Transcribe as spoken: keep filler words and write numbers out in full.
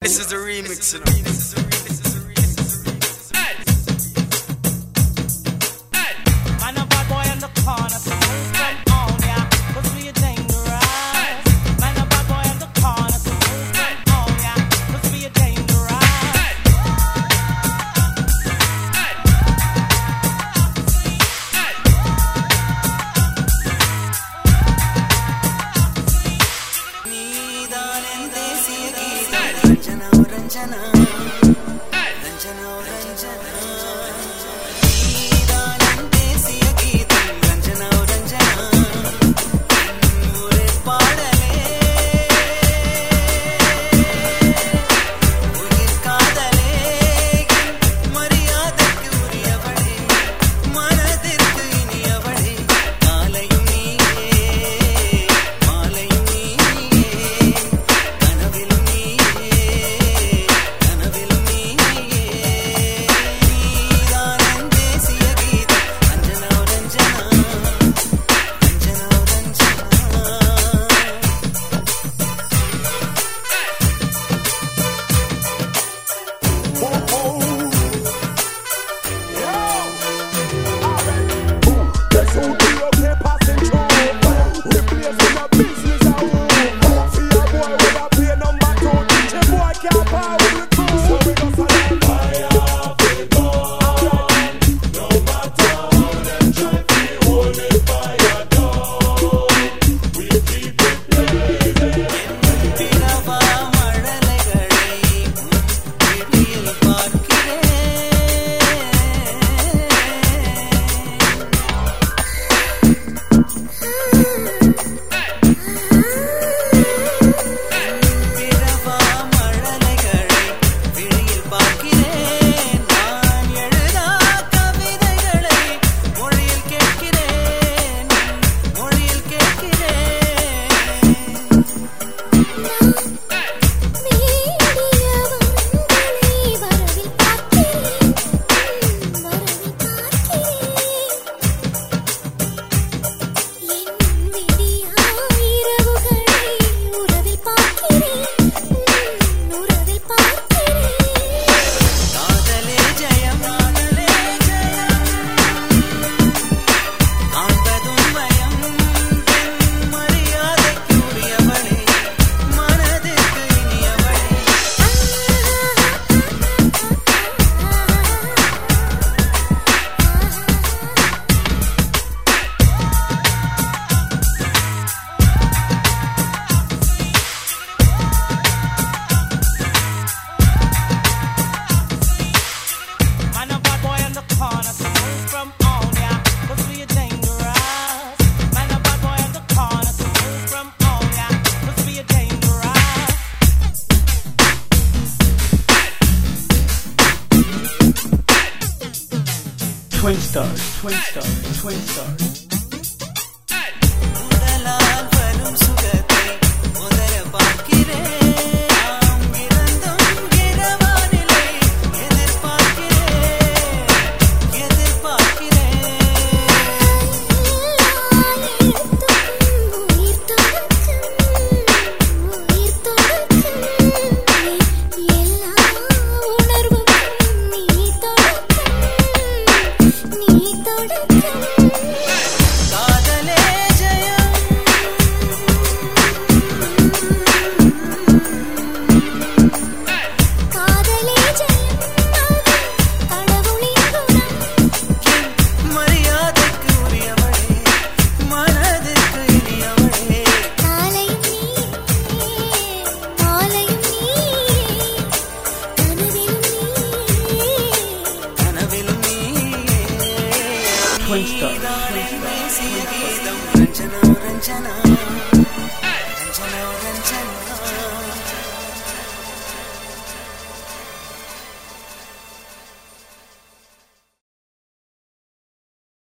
This is the remix, you know. This is the remix. This is the remix. Hey. Hey. Man, a bad boy in the corner, so move from on ya, 'cause we are dangerous. Hey. Man, a bad boy in the corner, so move from on ya, 'cause we are dangerous. Hey. Hey. Hey. Needaan en desiya geeta ranjana ranjana ranjana ranjana needaan en desiya geeta ranjana ranjana ure paadale uyir kaadale mariyadakku uriyavale manadirkku iniyavale kaalayum neeye maalayum neeye kanavilum neeye kanavilum neeye needaan en desiya geeta ranjana ranjana ranjana Guess who be up here passing through? Replacing my business a rule. See a boy with a play number two. Teach a boy can't power with the crew. So we just a like fire, we burn. No matter how them try to hold the fire down, we keep it blazing. பிறவா மழலைகளை விழியில் பார்க்கிறேன் பிறவா மழலைகளை விழியில் பார்க்கிறேன் நான் எழுதா கவிதைகளை மொழியில் கேட்கிறேன் மொழியில் கேட்கிறேன் காதலே ஜெயம் காதலே ஜெயம் காண்பதும் பயம் என் மரியாதைக்கு உரியவளே மனதிற்கு இனியவளே Man, a bad boy in the corner, so move from on ya, 'cause we are dangerous. Man, a bad boy in the corner, so move from on ya, 'cause we are dangerous. Twin stars, twin stars, twin stars. உடலால் வரும் சுகத்தை உதர பார்க்கிறேன் நாம் இறந்தும் இரவானிலை எதிர்பார்க்கிறேன் எதிர்பார்க்கிறேன் காதலே ஜெயம் என் மரியாதைக்கு உரியவளே மனதிற்கு இனியவளே கனவிலும் நீயே Twin stars, twin stars. தேசிய கீதம் ரஞ்சனா ரஞ்சனா ரஞ்சனா ரஞ்சனா